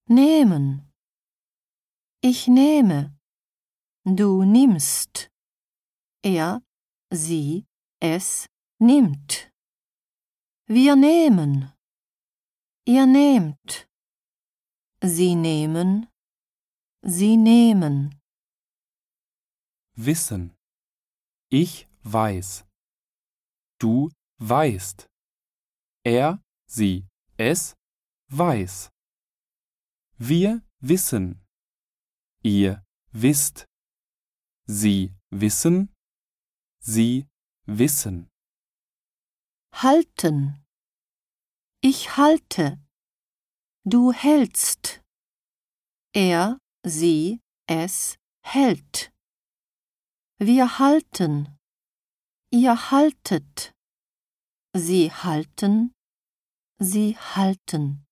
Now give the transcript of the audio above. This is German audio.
Nehmen. Ich nehme. Du nimmst. Er, sie, es nimmt. Wir nehmen. Ihr nehmt. Sie nehmen. Sie nehmen. Wissen. Ich weiß. Du weißt. Er, sie, es weiß. Wir wissen. Ihr wisst. Sie wissen. Sie wissen. Halten. Ich halte. Du hältst. Er, sie, es hält. Wir halten. Ihr haltet. Sie halten. Sie halten.